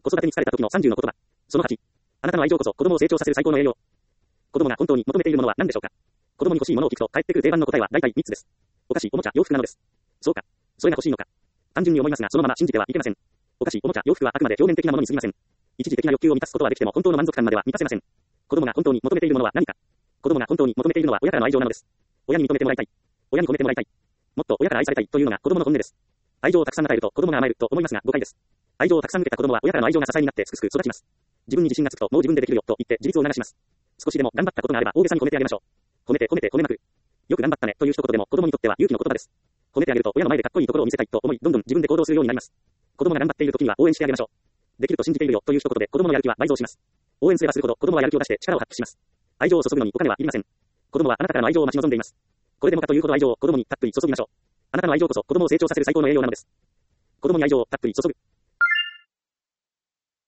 子育てに疲れた時の30の言葉。その8。あなたの愛情こそ子供を成長させる最高の栄養。子供が本当に求めているものは何でしょうか。子供に欲しいものを聞くと返ってくる定番の答えは大体3つです。お菓子、おもちゃ、洋服なのです。そうか。それが欲しいのか。単純に思いますが、そのまま信じてはいけません。お菓子、おもちゃ、洋服はあくまで表面的なものに過ぎません。一時的な欲求を満たすことはできても本当の満足感までは満たせません。子供が本当に求めているものは何か。子供が本当に求めているのは親からの愛情なのです。親に認めてもらいたい。親に褒めてもらいたい。もっと親から愛されたいというのが子供の本音です。愛情をたくさん与えると子供が甘えると思いますが誤解です。愛情をたくさん受けた子供は親からの愛情が支えになってすくすく育ちます。自分に自信がつくともう自分でできるよと言って自立を促します。少しでも頑張ったことがあれば大げさに褒めてあげましょう。褒めて褒めて褒めまくる。よく頑張ったねという一言でも子供にとっては勇気の言葉です。褒めてあげると親の前でかっこいいところを見せたいと思いどんどん自分で行動するようになります。子供が頑張っている時には応援してあげましょう。できると信じているよという一言で子供のやる気は倍増します。応援すればするほど子供はやる気を出して力を発揮します。愛情を注ぐのにお金はいりません。子供はあなたからの愛情を待ち望んでいます。これでもかというほど愛情を子供にたっぷり注ぎましょう。あなたの愛情こそ子供を成長させる最高の栄養なのです。子供に愛情をたっぷり注ぐ。